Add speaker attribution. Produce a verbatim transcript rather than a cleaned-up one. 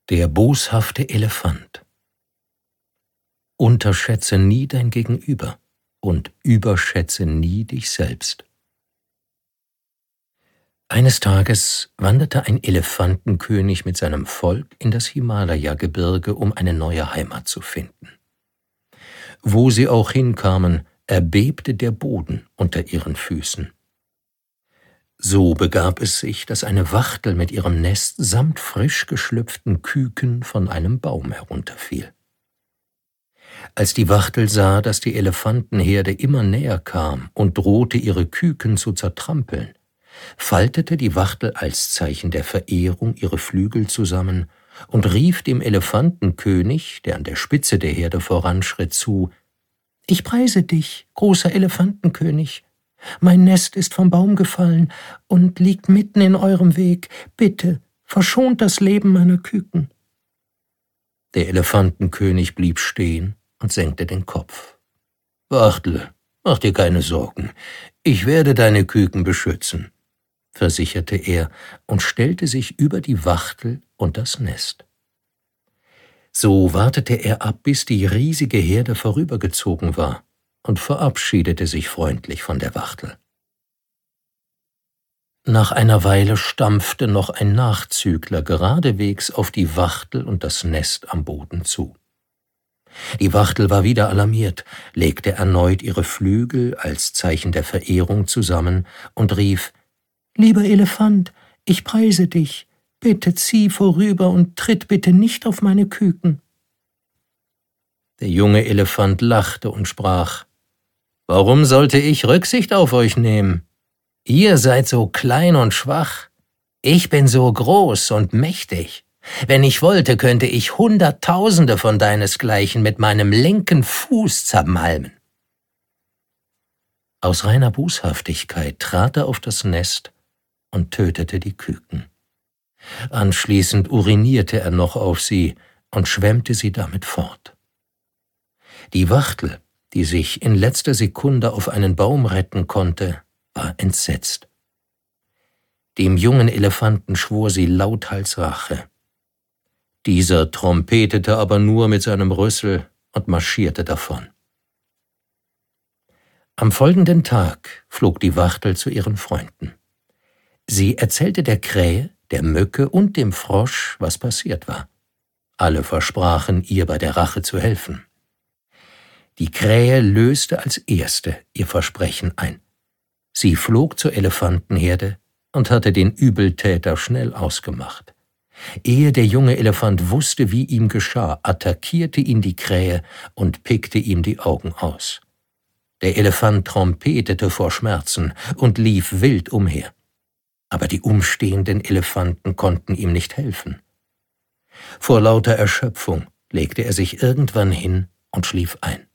Speaker 1: Der boshafte Elefant. Unterschätze nie dein Gegenüber und überschätze nie dich selbst. Eines Tages wanderte ein Elefantenkönig mit seinem Volk in das Himalaya-Gebirge, um eine neue Heimat zu finden. Wo sie auch hinkamen, erbebte der Boden unter ihren Füßen. So begab es sich, dass eine Wachtel mit ihrem Nest samt frisch geschlüpften Küken von einem Baum herunterfiel. Als die Wachtel sah, dass die Elefantenherde immer näher kam und drohte, ihre Küken zu zertrampeln, faltete die Wachtel als Zeichen der Verehrung ihre Flügel zusammen und rief dem Elefantenkönig, der an der Spitze der Herde voranschritt, zu: »Ich preise dich, großer Elefantenkönig. Mein Nest ist vom Baum gefallen und liegt mitten in eurem Weg. Bitte, verschont das Leben meiner Küken.« Der Elefantenkönig blieb stehen und senkte den Kopf. »Wachtel, mach dir keine Sorgen. Ich werde deine Küken beschützen«, versicherte er und stellte sich über die Wachtel und das Nest. So wartete er ab, bis die riesige Herde vorübergezogen war, und verabschiedete sich freundlich von der Wachtel. Nach einer Weile stampfte noch ein Nachzügler geradewegs auf die Wachtel und das Nest am Boden zu. Die Wachtel war wieder alarmiert, legte erneut ihre Flügel als Zeichen der Verehrung zusammen und rief: »Lieber Elefant, ich preise dich. Bitte zieh vorüber und tritt bitte nicht auf meine Küken.« Der junge Elefant lachte und sprach: »Warum sollte ich Rücksicht auf euch nehmen? Ihr seid so klein und schwach. Ich bin so groß und mächtig. Wenn ich wollte, könnte ich Hunderttausende von deinesgleichen mit meinem linken Fuß zermalmen.« Aus reiner Boshaftigkeit trat er auf das Nest und tötete die Küken. Anschließend urinierte er noch auf sie und schwemmte sie damit fort. Die Wachtel, die sich in letzter Sekunde auf einen Baum retten konnte, war entsetzt. Dem jungen Elefanten schwor sie lauthals Rache. Dieser trompetete aber nur mit seinem Rüssel und marschierte davon. Am folgenden Tag flog die Wachtel zu ihren Freunden. Sie erzählte der Krähe, der Mücke und dem Frosch, was passiert war. Alle versprachen, ihr bei der Rache zu helfen. Die Krähe löste als erste ihr Versprechen ein. Sie flog zur Elefantenherde und hatte den Übeltäter schnell ausgemacht. Ehe der junge Elefant wusste, wie ihm geschah, attackierte ihn die Krähe und pickte ihm die Augen aus. Der Elefant trompetete vor Schmerzen und lief wild umher. Aber die umstehenden Elefanten konnten ihm nicht helfen. Vor lauter Erschöpfung legte er sich irgendwann hin und schlief ein.